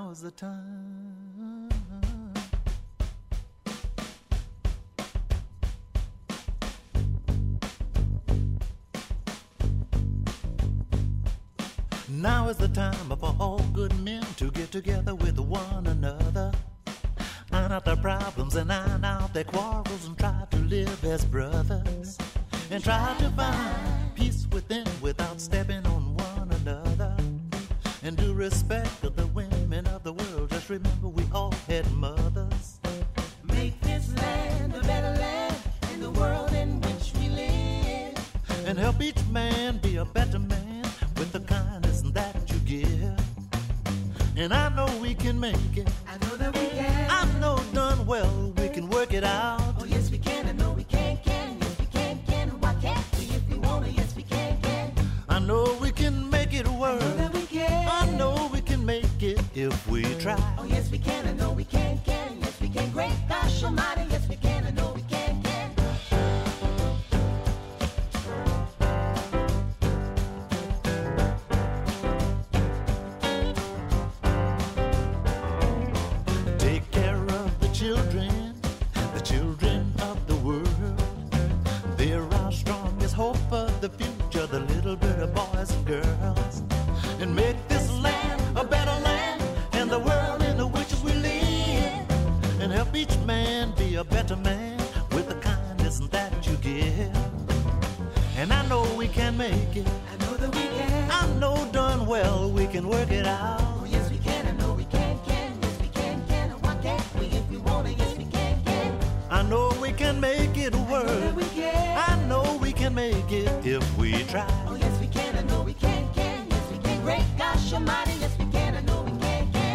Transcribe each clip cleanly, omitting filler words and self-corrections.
now is the time. Now is the time for all good men to get together with one another, iron out their problems and iron out their quarrels, and try to live as brothers, and try to find peace within without stepping on one another, and do respect of the women of the world. Just remember we all had mothers. Make this land a better land in the world in which we live, and help each man be a better man with the kindness that you give. And I know we can make it. I know that we can. I know done well we can work it out. Oh yes we can. I know we can. Yes we can. Why can't we if we wanna? Yes we can. I know we can make it work. I know that we can. I know we can make it if we try. Oh yes we can. I know we can. Yes we can. Great gosh almighty. Yes we can. I know we can. Hope for the future, the little bit of boys and girls, and make this land a better land and the world in which we live, and help each man be a better man with the kindness that you give. And I know we can make it. I know that we can. I know done well we can work it out. Oh yes we can. I know we can. Yes we can. Why can't we if we wanna? Yes we can. I know we can make it work. I know that we can. I know we can make it if we try. Oh yes we can. I know we can. Yes we can. Great gosh almighty. Yes we can. I know we can.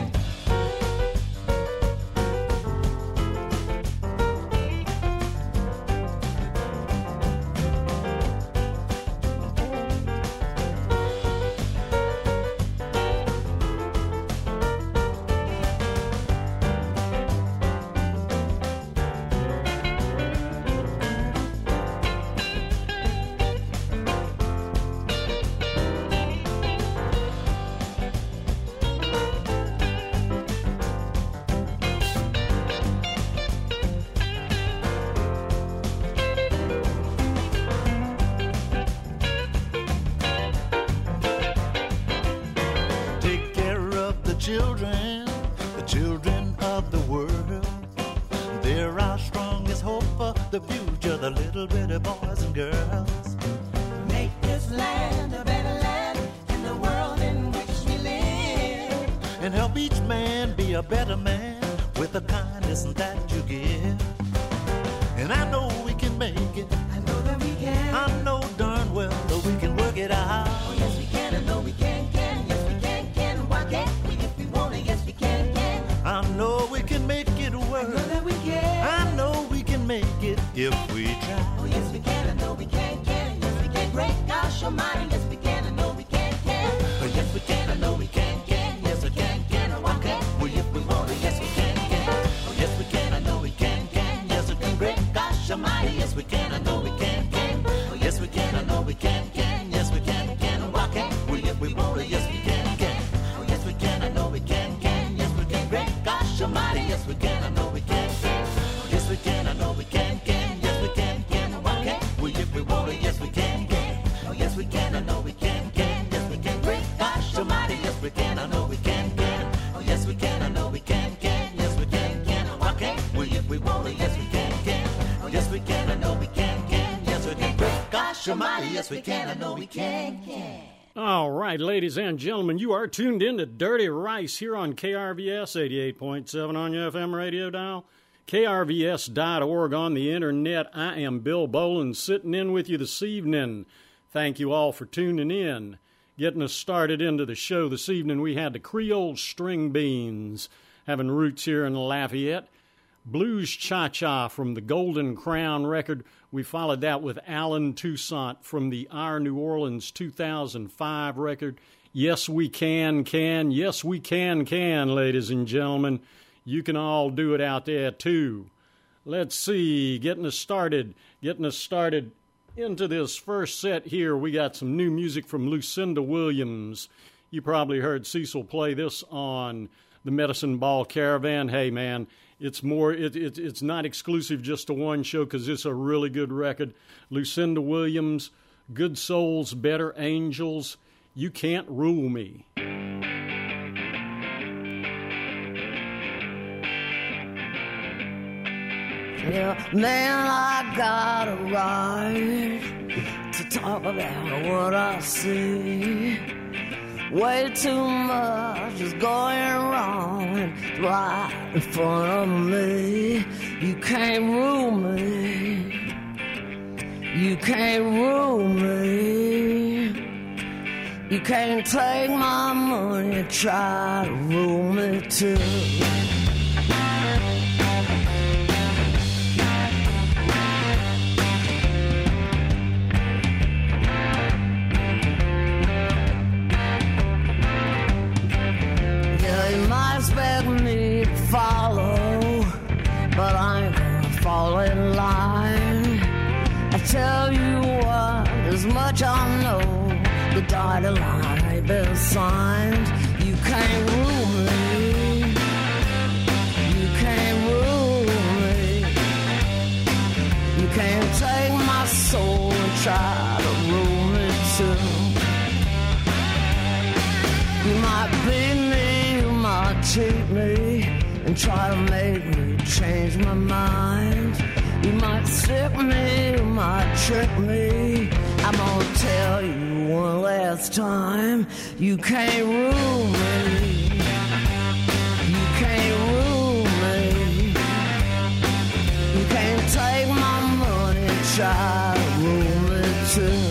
The children of the world. They're our strongest hope for the future, the little bitty boys and girls. Make this land a better land in the world in which we live, and help each man be a better man with the kindness that you give. And I know we can make it. I know that we can. I know darn well that we can work it out. Oh yes we can. I know we can. Yes we can. Why can't we if we wanna? Yes we can. I know we can make it work. I know that we can. I know we can make it if we try. Oh yes we can. I know we can. Yes we can. Great gosh almighty. Yes we can. I know we can. Oh yes we can. I know we can. Yes we can. Why can't we if we wanna? Yes we can. Oh yes we can. I know we can. Yes we can. Great gosh almighty. Yes we can. I know we can. Oh yes we can. I know we can. Yes we can. Why can't we if we wanna? Yes we can. Oh yes we can. I know we can. Yes we can. Great gosh almighty. Yes we can. I know we can. Yes we can. I know we can. Yes we can. Why can't we if we wanna? Yes we can. Oh yes we can. I know we can. Yes we can. Great gosh almighty. Yes we can. I know we can. Oh yes we can. I know we can. Yes we can. Why can't we if we wanna? Yes we can. Oh yes we can. I know we can. Yes we can. Great gosh almighty. Yes we can. I know we can. All right, ladies and gentlemen, you are tuned in to Dirty Rice here on KRVS 88.7 on your FM radio dial, krvs.org on the internet. I am Bill Boland sitting in with you this evening. Thank you all for tuning in. Getting us started into the show this evening, we had the Creole String Beans having roots here in Lafayette. Blues Cha-Cha from the Golden Crown record. We followed that with Alan Toussaint from the Our New Orleans 2005 record. Yes, we can. Yes, we can, ladies and gentlemen. You can all do it out there, too. Let's see, getting us started into this first set here. We got some new music from Lucinda Williams. You probably heard Cecil play this on the Medicine Ball Caravan. Hey, man, it's more. It's not exclusive just to one show because it's a really good record. Lucinda Williams, Good Souls, Better Angels. You Can't Rule Me. Yeah, man, I got a right to talk about what I see. Way too much is going wrong right in front of me. You can't rule me. You can't rule me. You can't take my money and try to rule me too. Expect me to follow, but I ain't gonna fall in line. I tell you what, as much I know, the dotted line ain't been signed. You can't rule me. You can't rule me. You can't take my soul and try to rule me too. You might beat me, you might cheat me, and try to make me change my mind. You might stick me, you might trick me. I'm gonna tell you one last time, you can't rule me. You can't rule me. You can't take my money and try to rule me too.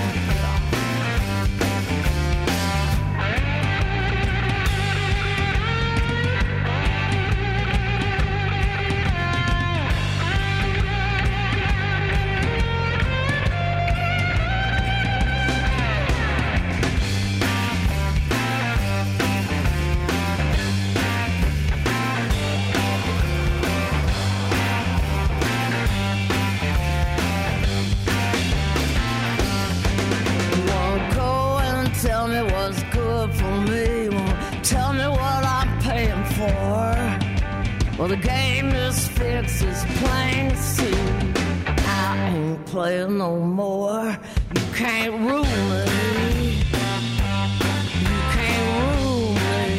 Tell me what's good for me. Won't tell me what I'm paying for. Well, the game is fixed, it's plain to see. I ain't playing no more. You can't rule me. You can't rule me.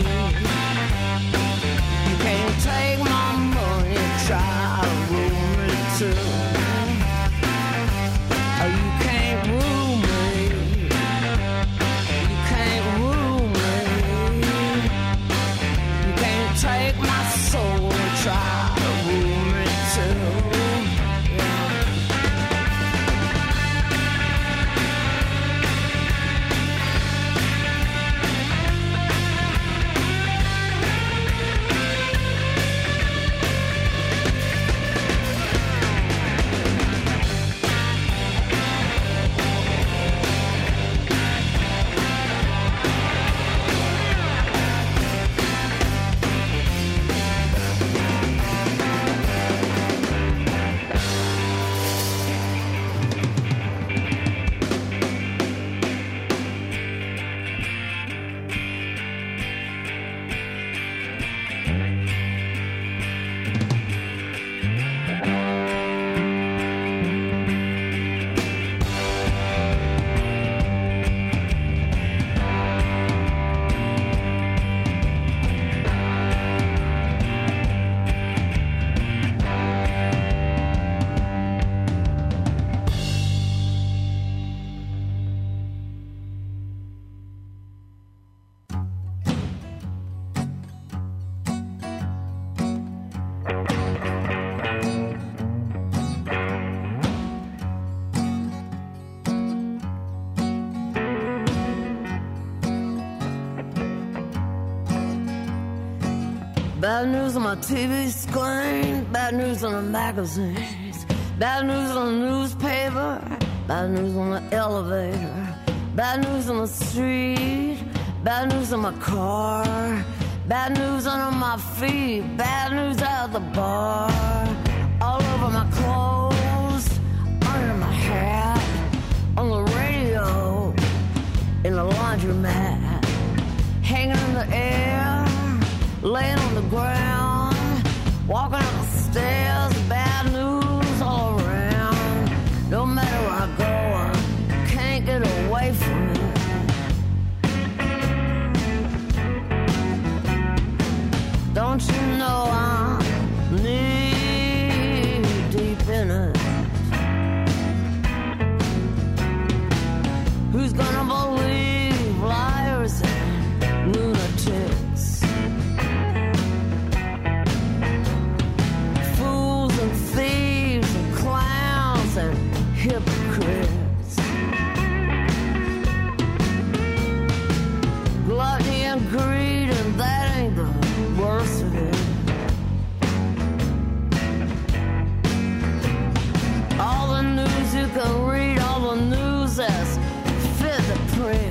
You can't take my money and try to rule me too. You can't rule me. Take my soul and try to rule me too. Bad news on my TV screen, bad news on the magazines, bad news on the newspaper, bad news on the elevator, bad news on the street, bad news on my car, bad news under my feet, bad news out the bar, all over my clothes, under my hat, on the radio, in the laundromat, hanging in the air laying on the ground, walking up the stairs, bad news all around. No matter where I go, I can't get away from it. Don't you know I'm knee deep in it? Who's gonna believe liars and lunatics? Fools and thieves and clowns and hypocrites. Gluttony and greed, and that ain't the worst of it. All the news you can read, all the news that's fit the print.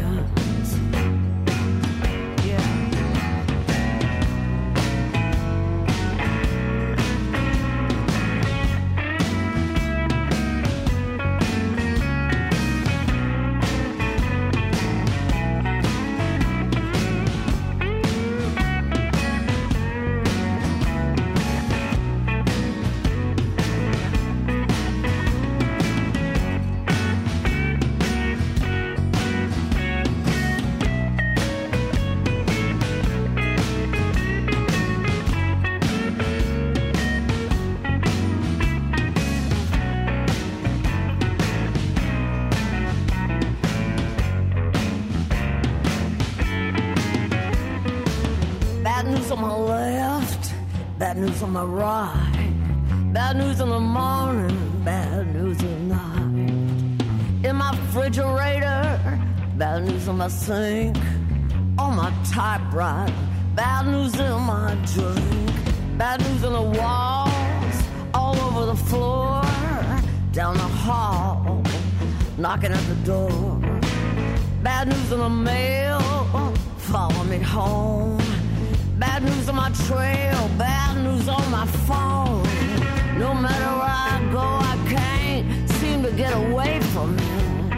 On my left, bad news on my right, bad news in the morning, bad news at night. In my refrigerator, bad news on my sink, on my typewriter, bad news in my drink, bad news on the walls, all over the floor, down the hall, knocking at the door. Bad news in the mail, follow me home. Bad news on my trail, bad news on my phone. No matter where I go, I can't seem to get away from it.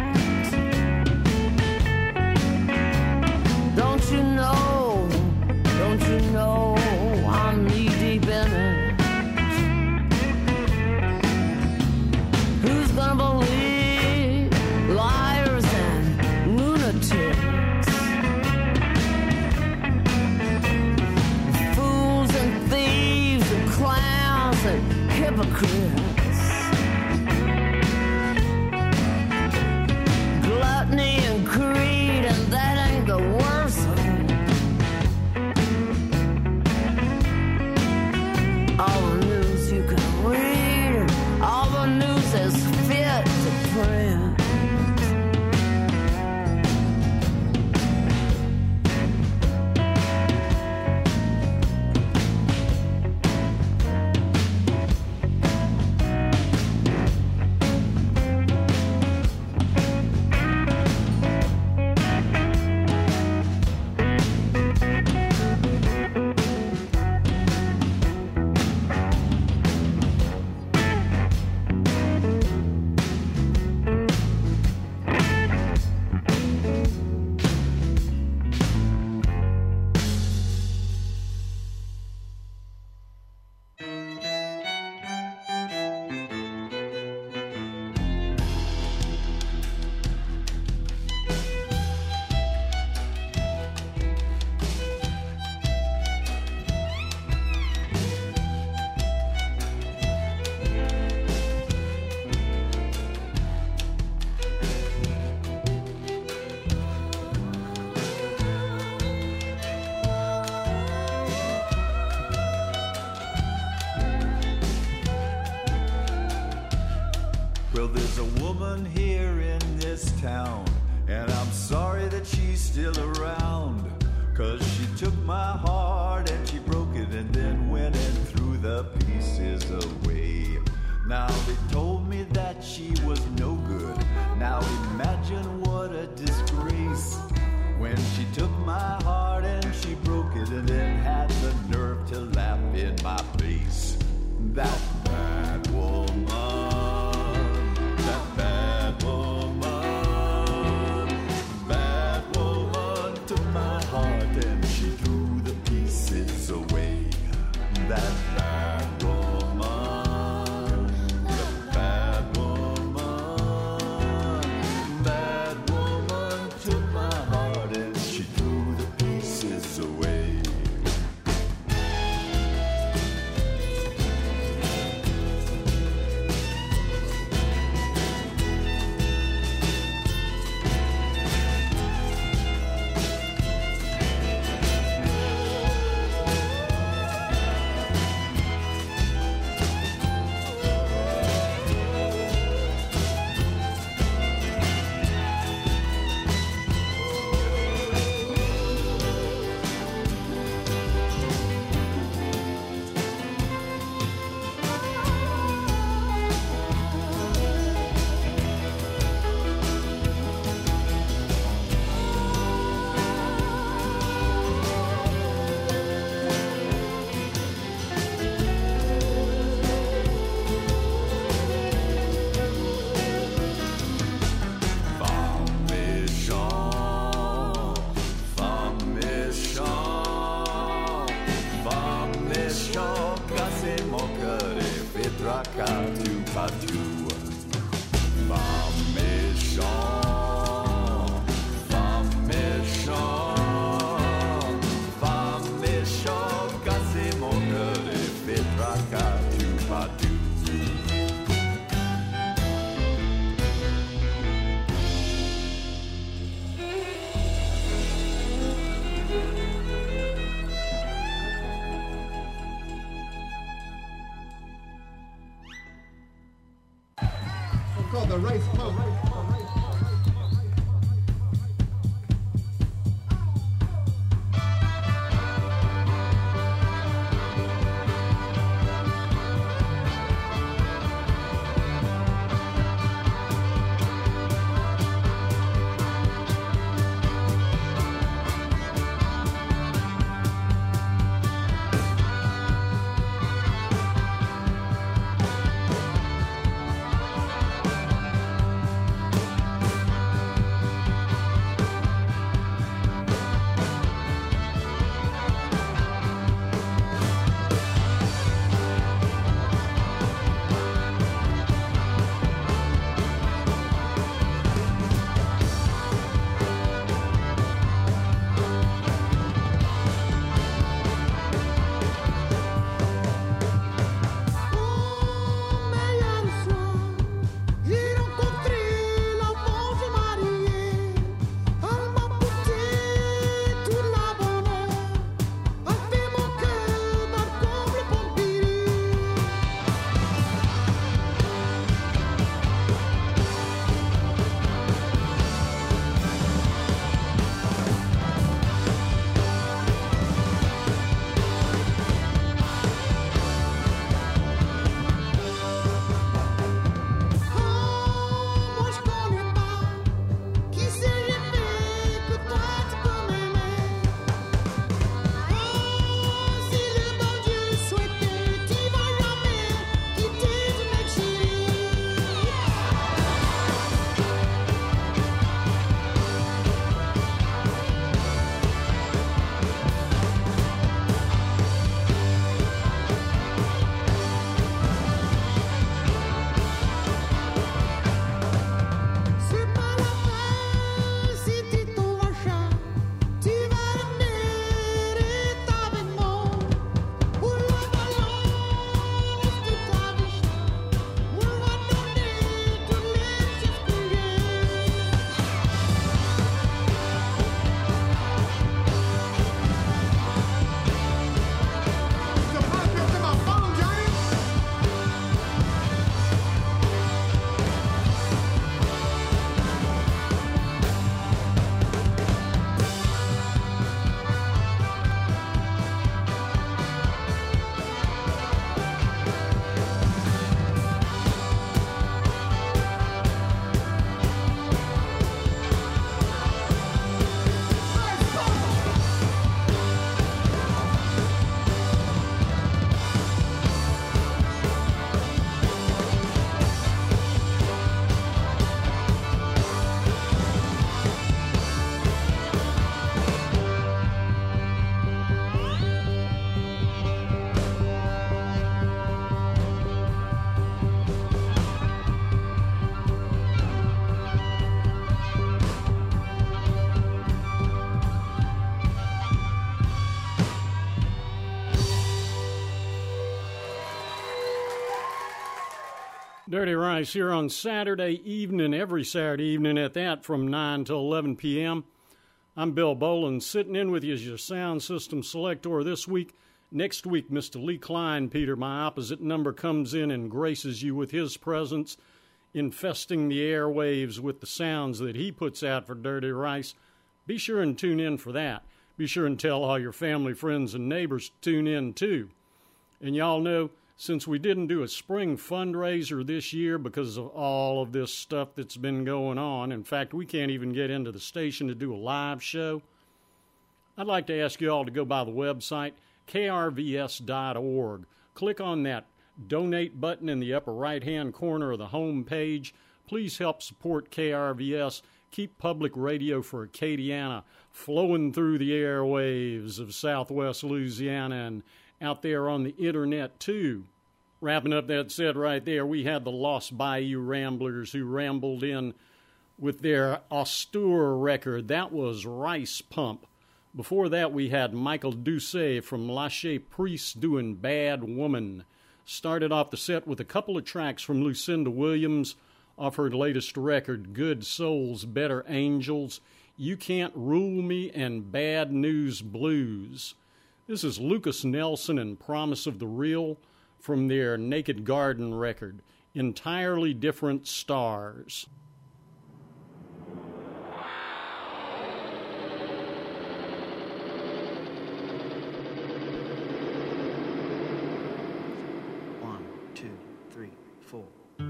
Don't you know, I'm knee deep in it. Who's gonna believe liars and lunatics? Thieves and clowns and hypocrites. Gluttony and greed, and that ain't the worst of it. All the news you can read, and all the news is fit to print. Well, there's a woman here in this town, and I'm sorry that she's still around, 'cause she took my heart and she broke it and then went and threw the pieces away. Now they told me that she was no good. Now imagine what a disgrace, when she took my heart and she broke it and then had the nerve to laugh in my face. That bad woman, that bad woman took my heart and she threw the pieces away. Rice Pump. Dirty Rice here on Saturday evening, every Saturday evening at that, from 9 till 11 p.m. I'm Bill Boland, sitting in with you as your sound system selector this week. Next week, Mr. Lee Klein, Peter, my opposite number, comes in and graces you with his presence, infesting the airwaves with the sounds that he puts out for Dirty Rice. Be sure and tune in for that. Be sure and tell all your family, friends, and neighbors to tune in, too. And y'all know, since we didn't do a spring fundraiser this year because of all of this stuff that's been going on, in fact, we can't even get into the station to do a live show, I'd like to ask you all to go by the website, krvs.org. Click on that donate button in the upper right-hand corner of the home page. Please help support KRVS. Keep public radio for Acadiana flowing through the airwaves of southwest Louisiana and out there on the internet, too. Wrapping up that set right there, we had the Lost Bayou Ramblers who rambled in with their austere record. That was Rice Pump. Before that, we had Michael Doucet from Lachey Priest doing Bad Woman. Started off the set with a couple of tracks from Lucinda Williams off her latest record, Good Souls, Better Angels, You Can't Rule Me, and Bad News Blues. This is Lucas Nelson and Promise of the Real from their Naked Garden record. entirely different stars. One, two, three, four.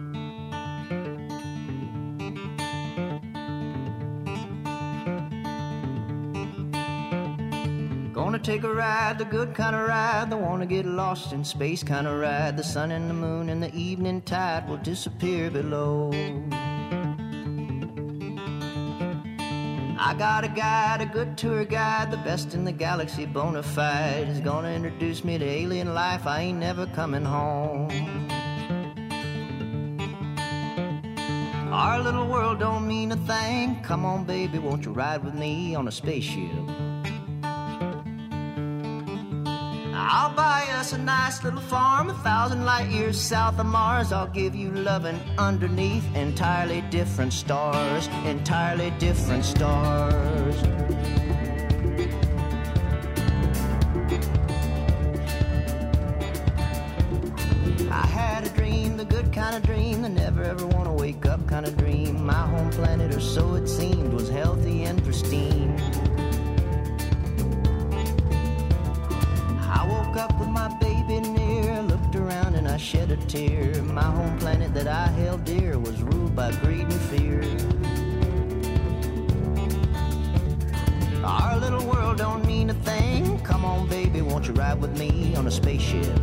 Gonna take a ride, the good kind of ride, the wanna get lost in space kind of ride. The sun and the moon and the evening tide will disappear below. I got a guide, a good tour guide, the best in the galaxy, bona fide. He's gonna introduce me to alien life, I ain't never coming home. Our little world don't mean a thing. Come on, baby, won't you ride with me on a spaceship? I'll buy us a nice little farm 1,000 light years south of Mars. I'll give you loving underneath entirely different stars, entirely different stars. I had a dream, the good kind of dream, the never ever wanna wake up kind of dream. My home planet, or so it seemed, was healthy and pristine. I woke up with my baby near, looked around and I shed a tear. My home planet that I held dear was ruled by greed and fear. Our little world don't mean a thing. Come on, baby, won't you ride with me on a spaceship?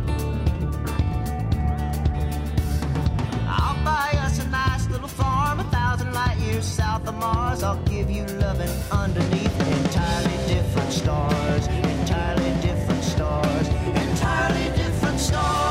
I'll buy us a nice little farm 1,000 light years south of Mars. I'll give you loving underneath entirely different stars, entirely different stars, entirely different stars.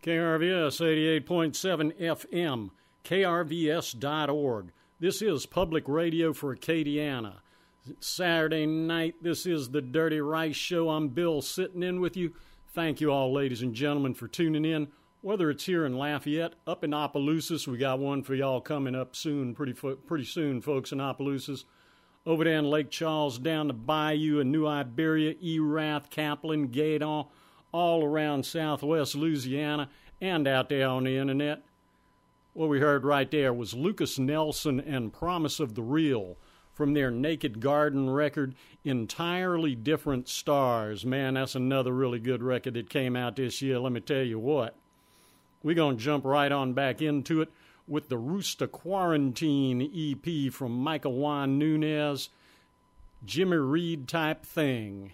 KRVS 88.7 FM, krvs.org. This is public radio for Acadiana. Saturday night, this is the Dirty Rice Show. I'm Bill sitting in with you. Thank you all, ladies and gentlemen, for tuning in. Whether it's here in Lafayette, up in Opelousas, we got one for y'all coming up soon, pretty soon, folks, in Opelousas. Over there in Lake Charles, down the Bayou in New Iberia, Erath, Kaplan, Gaydon, all around southwest Louisiana, and out there on the internet. What we heard right there was Lucas Nelson and Promise of the Real from their Naked Garden record, Entirely Different Stars. Man, that's another really good record that came out this year, let me tell you what. We're going to jump right on back into it with the Rooster Quarantine EP from Michael Juan Nunez, Jimmy Reed type thing.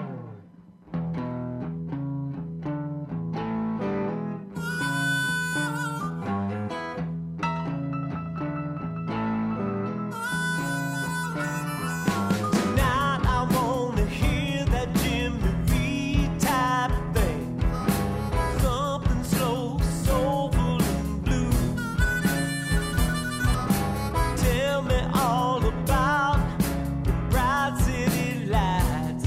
All about the bright city lights.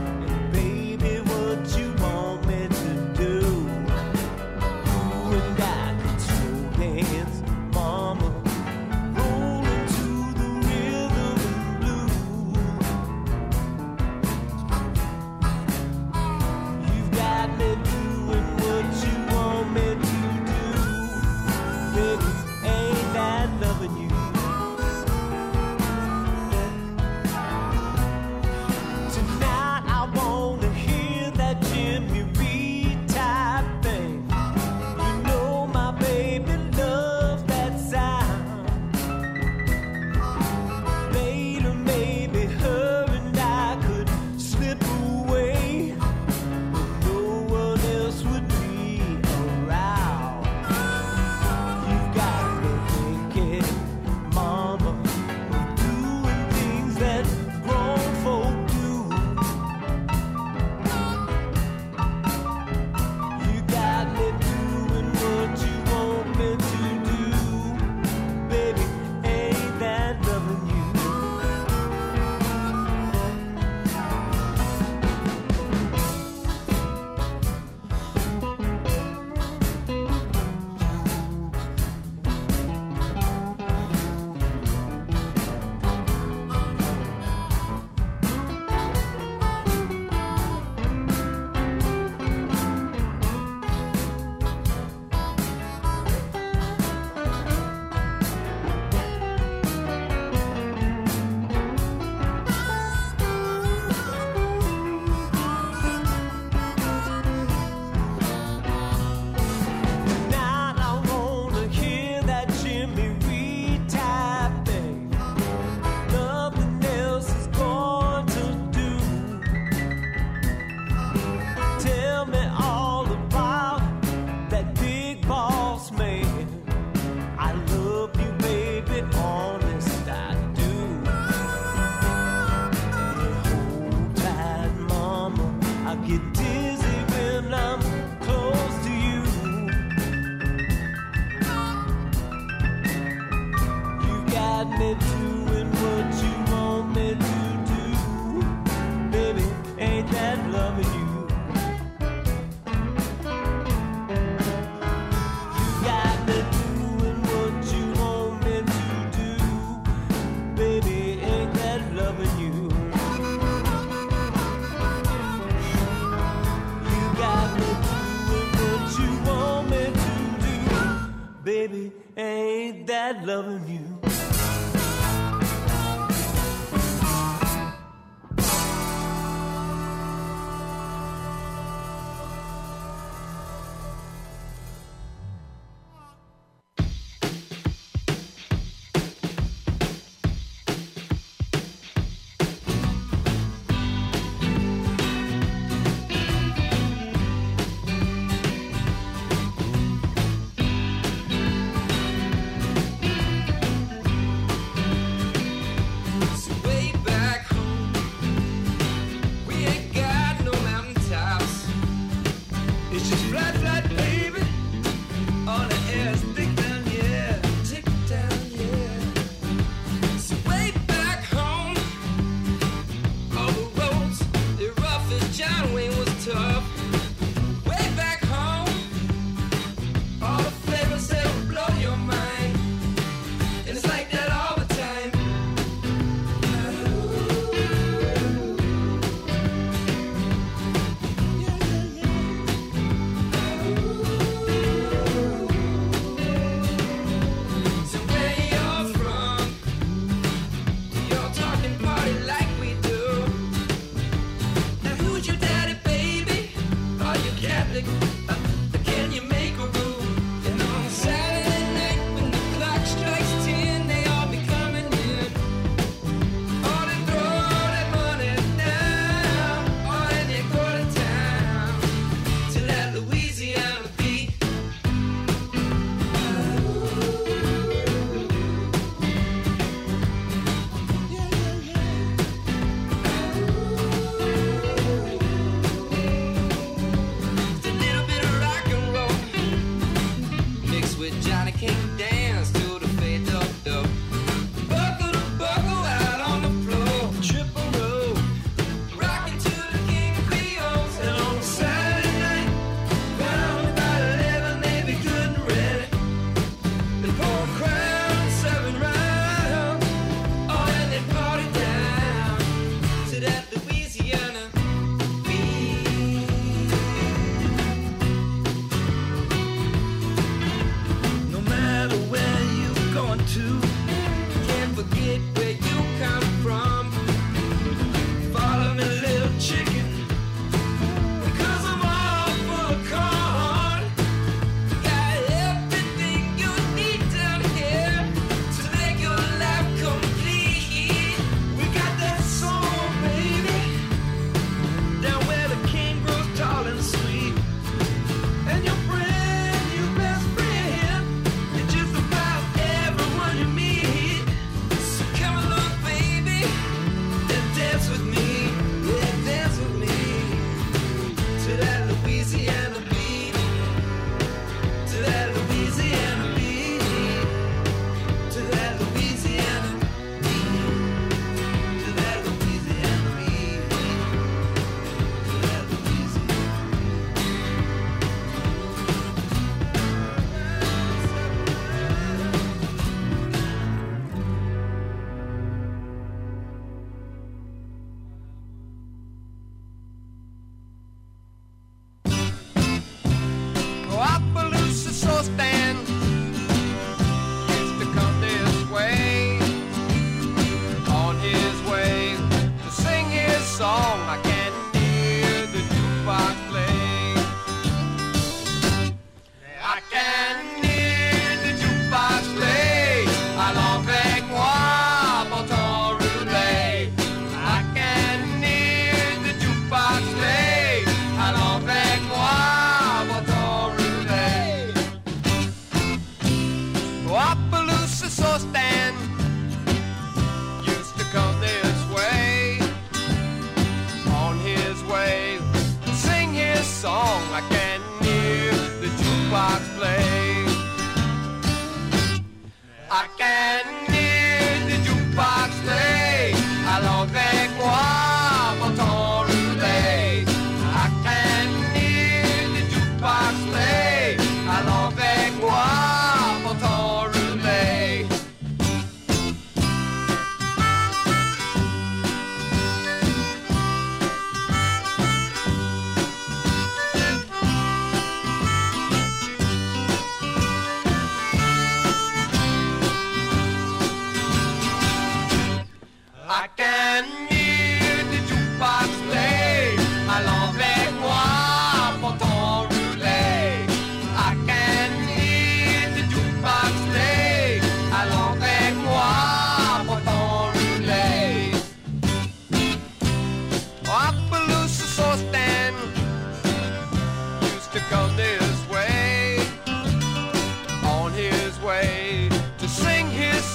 baby, ain't that loving you?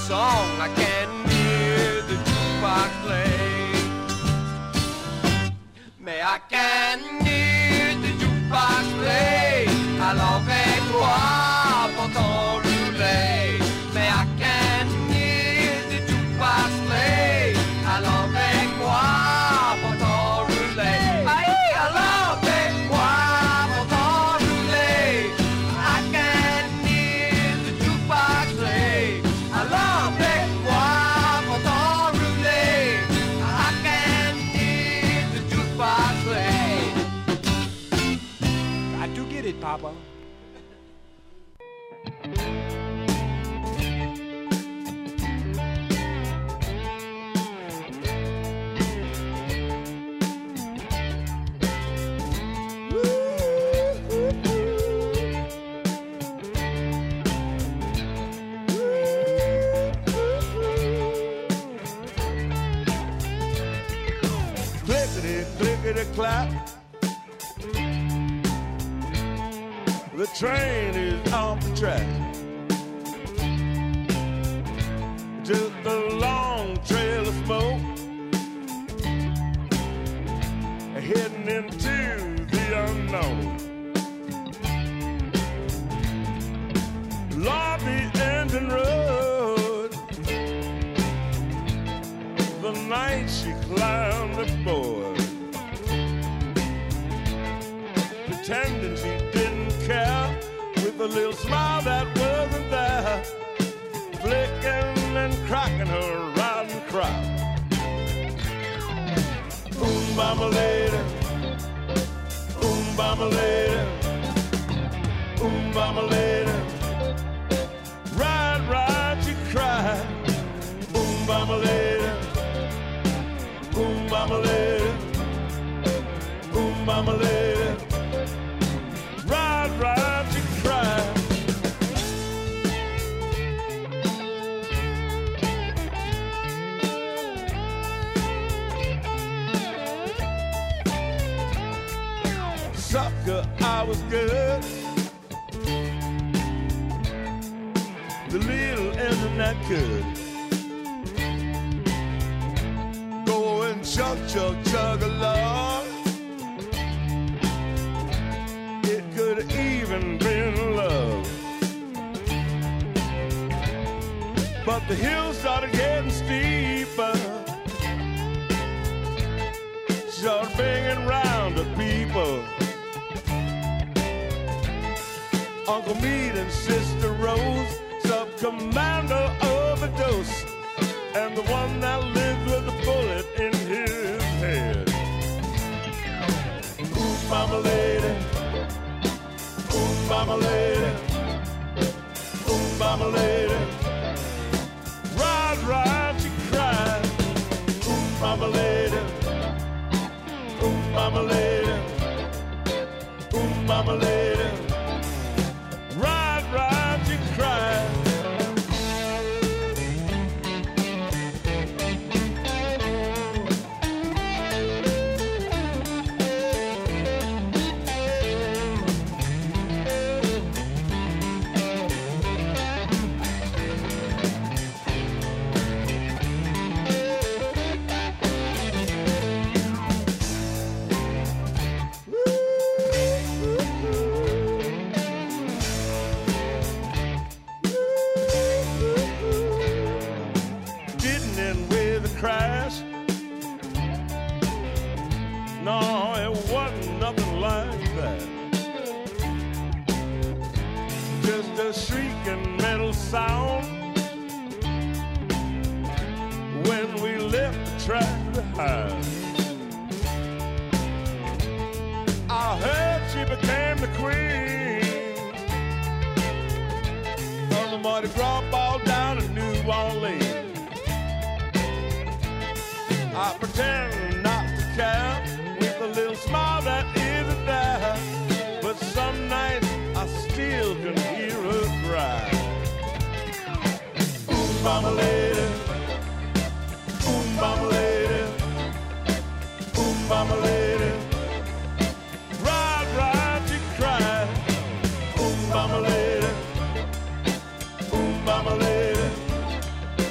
song I can hear the jukebox play. Mais I can hear the jukebox play. Alors fais-toi pour ton rouler. Mais I can hear the jukebox play. Alors fais-moi pour ton rouler. Aïe, alors fais-moi pour ton rouler. I can hear the jukebox play. Alors fais-moi pour ton rouler. I can hear the jukebox play. I do get it, Papa. Clickety, clickety, clap. The train is off the track. Just a long trail of smoke heading into the unknown. Lord, the engine road. The night she climbed aboard, pretending she didn't care, with a little smile that wasn't there, flicking and cracking her riding crop. Mama lady, mama lady, mama lady, ride, ride, she cried. Mama lady, mama lady, mama lady, ride, ride, she cried. Sucker, I was good. The little engine that could go and chug, chug, chug along. It could even been love, but the hills started getting steeper. Started bringing round the people. Uncle Meade and Sister Rose, sub-commando overdose, and the one that lived with a bullet in his head. Ooh, mama lady, ooh, mama lady, ooh, mama lady, ride, ride, she cried. Ooh, mama lady, ooh, mama lady, ooh, mama lady, ride, ride, she cried. Didn't end with a crash. No, it wasn't nothing like that. Just a shrieking metal sound when we left the track behind. I heard she became the queen of the Mardi Gras ball down in New Orleans. I pretend not to care, with a little smile that isn't there, but some nights I still can hear her cry. Ooh, mama lady, ooh, mama lady, ooh, mama lady, ride, ride, she cried. Ooh, mama lady, ooh, mama lady,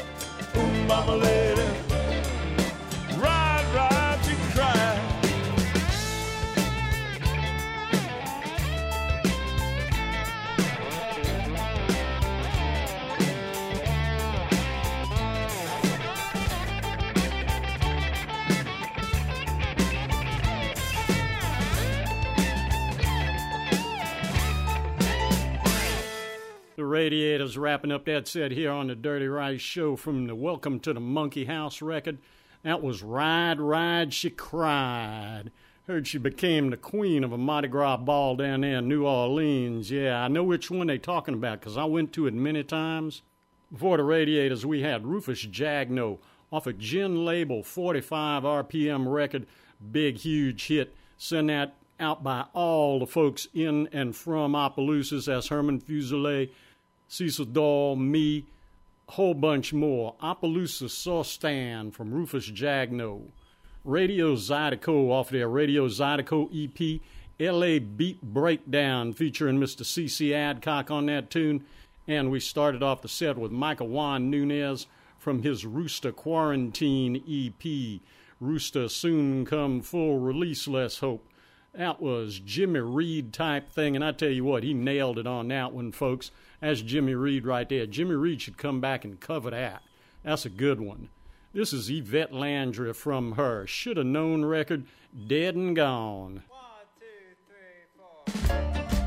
is wrapping up that set here on the Dirty Rice Show from the Welcome to the Monkey House record. That was Ride, Ride, She Cried. Heard she became the queen of a Mardi Gras ball down there in New Orleans. Yeah, I know which one they talking about because I went to it many times. Before the Radiators, we had Rufus Jagno off a Gin Label 45 RPM record. Big, huge hit. Send that out by all the folks in and from Opelousas. That's Herman Fuselier, Cecil Dahl, me, whole bunch more. Opelousas Saucepan from Rufus Jagno. Radio Zydeco off their Radio Zydeco EP. L.A. Beat Breakdown featuring Mr. C.C. Adcock on that tune. And we started off the set with Michael Juan Nunez from his Rooster Quarantine EP. Rooster soon come full release, let's hope. That was Jimmy Reed type thing, and I tell you what, he nailed it on that one, folks. That's Jimmy Reed right there. Jimmy Reed should come back and cover that. That's a good one. This is Yvette Landry from her Shoulda Known record, Dead and Gone. 1, 2, 3, 4.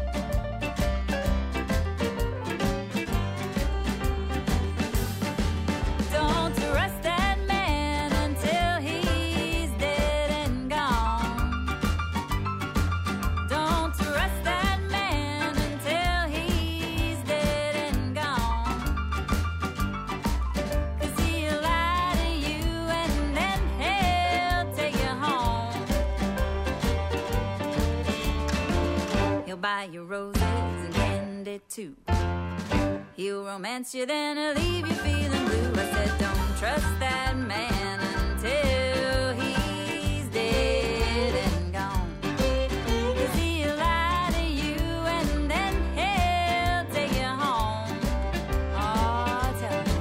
Don't arrest that man until he's dead and gone. Don't arrest that man until he's dead and gone. 'Cause he'll lie to you and then he'll take you home. He'll buy you roses and candy too. He'll romance you, then he'll leave you feeling blue. I said, don't trust that man until he's dead and gone. 'Cause he'll lie to you and then he'll take you home. Oh, tell me.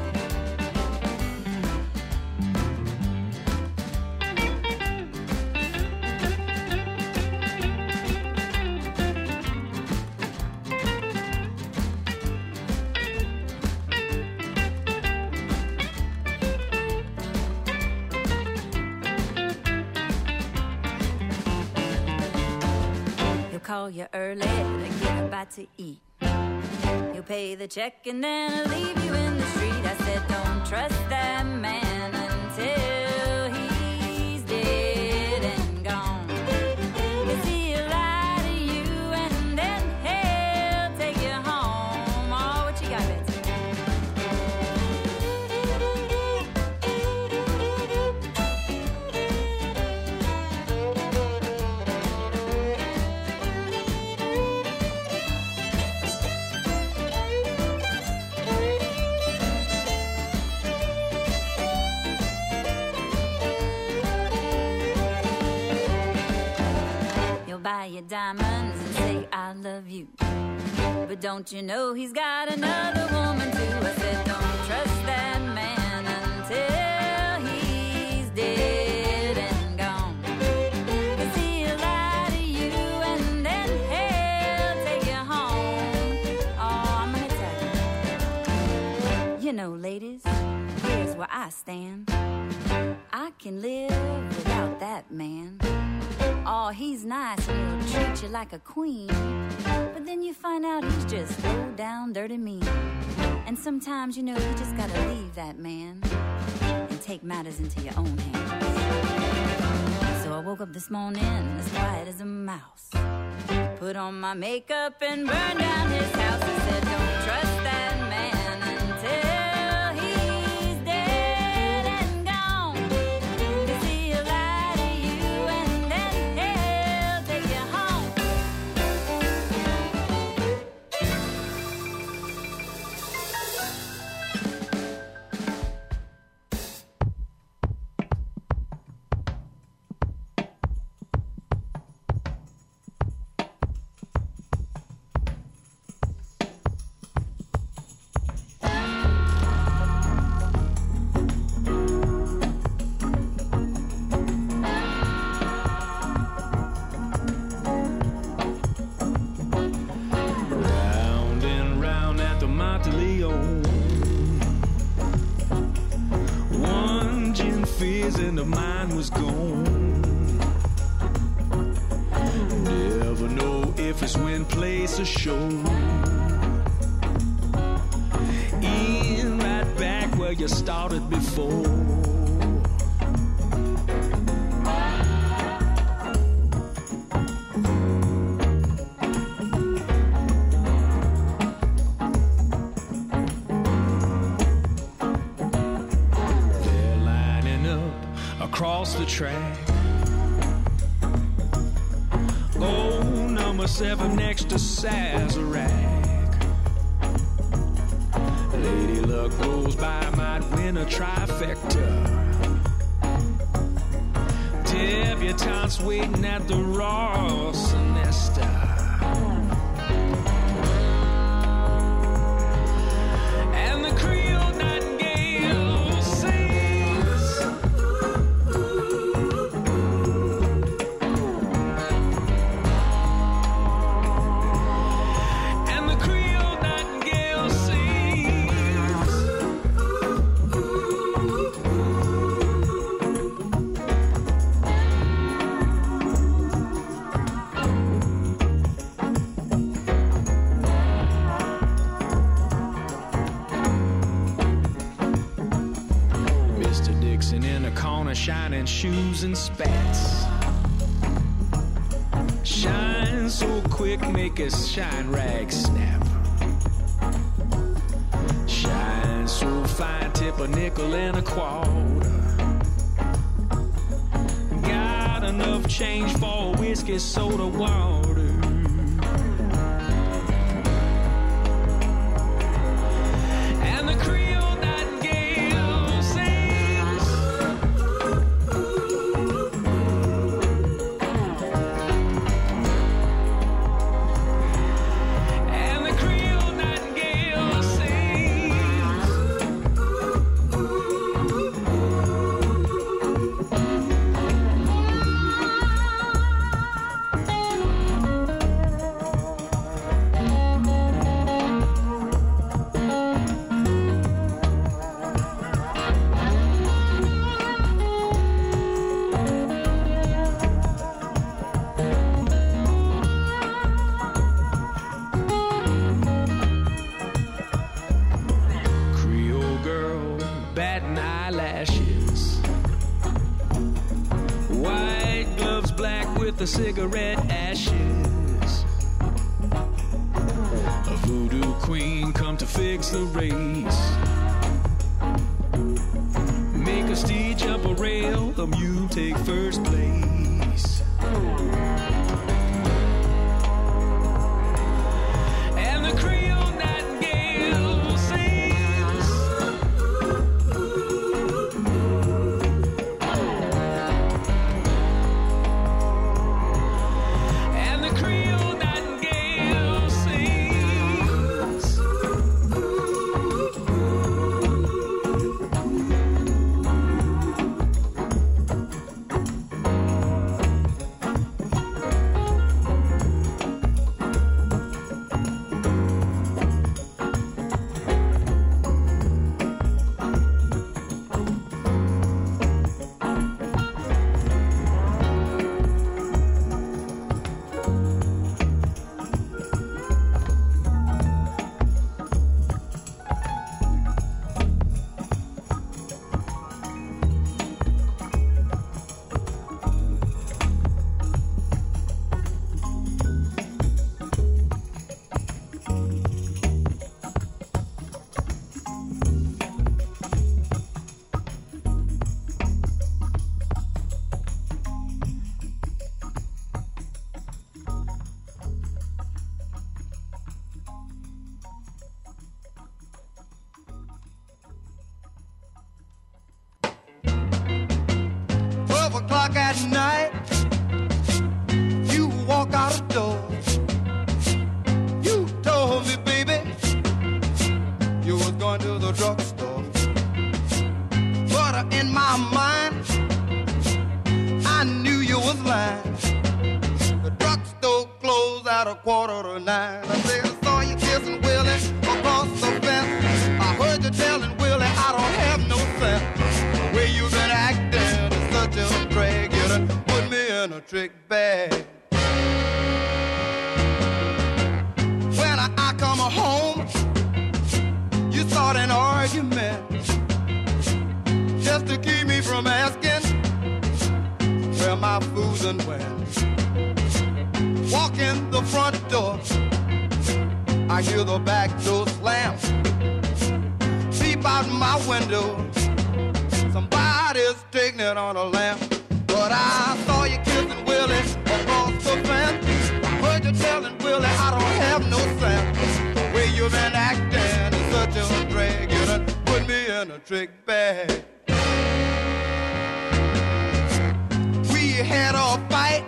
He'll call you early to get a bite to eat. He'll pay the check and then he'll leave you in the street. I said, don't trust that man until he's dead and gone. 'Cause he'll lie to you and then he'll take you home. Oh, what you got, Betsy? He'll buy you diamonds and say, I love you. But don't you know he's got another woman too? I said, don't trust that man until he's dead and gone. 'Cause he'll lie to you and then he'll take you home. Oh, I'm gonna tell you. You know, ladies, here's where I stand. I can live without that man. Oh, he's nice and he'll treat you like a queen. But then you find out he's just low down, dirty mean. And sometimes, you know, you just gotta leave that man and take matters into your own hands. So I woke up this morning as quiet as a mouse. Put on my makeup and burned down his house. I said, don't trust that man until he's dead and gone. 'Cause he'll lie to you and then he'll take you home. Round and round at the Monteleone. One gin fizz and the mine was gone. Never know if it's when place or show. begin right back where you started before. They're lining up across the track. Oh, number 7 next to Sazerac. Lady Luck goes by, might win a trifecta. Debutante's waiting at the Raw Sinesta. And the Creole Nightingale sings. And the Creole Nightingale sings. Mr. Dixon in the corner shining shoes and spats. Shine so quick, make his shine rag snap. Shine so fine, tip a nickel and a quarter. Got enough change for a whiskey, soda, water. And the Creole Nightingale sings. And the Creole Nightingale sings. Creole girl, batting eyelashes. White gloves black with the cigarette ashes. A voodoo queen come to fix the race. Make a steed jump a rail, a mule take first place. And the Creole Nightingale sings. And the Creole Nightingale sings. At night, you walk out the door. You told me, baby, you was going to the drugstore. But in my mind, I knew you was lying. The drugstore closed at 8:45. I said I saw you kissing Willie across the fence. I heard you telling Willie I don't have no sense. The way you've been acting is such a drag. You done put me in a trick bag. When I come home, you starting just to keep me from asking where my food and when. Walk in the front door, I hear the back door slam. Peep out my window, somebody's taking it on a lamp. But I saw you kissing Willie across the fence. I heard you telling Willie I don't have no sense. The way you've been acting is such a drag. You done put me in a trick bag. We had a fight,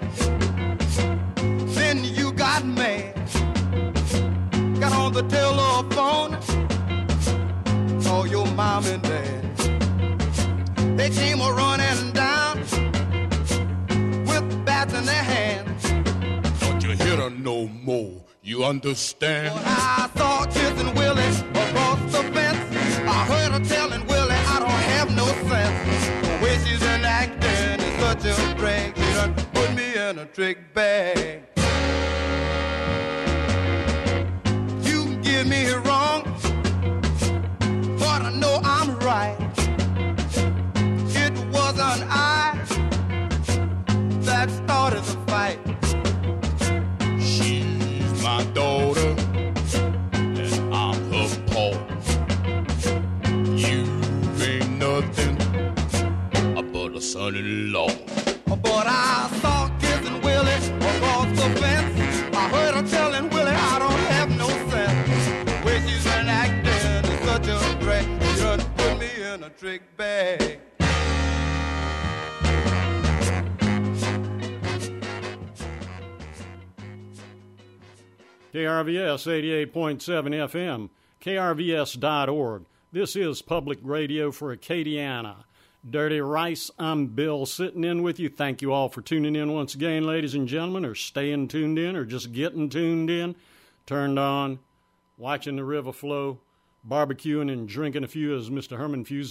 then you got mad. Got on the telephone, saw your mom and dad. They came running down with bats in their hands. Don't you hit her no more, you understand? But I saw kissing Willie across the fence. I heard her telling Willie I don't have no sense. The way she's been acting is such a drag. She done put me in a trick bag. You can get me wrong, but I know I'm right. It wasn't I that started the fight. She's my daughter, and I'm her paw. You ain't nothing but a son-in-law. But I saw kissing Willie across the fence. I heard her telling Willie I don't have no sense. The way she's been acting is such a drag. She done put me in a trick bag. KRVS 88.7 FM, krvs.org. This is public radio for Acadiana. Dirty Rice, I'm Bill sitting in with you. Thank you all for tuning in once again, ladies and gentlemen, or staying tuned in, or just getting tuned in, turned on, watching the river flow, barbecuing and drinking a few, as Mr. Herman Fuse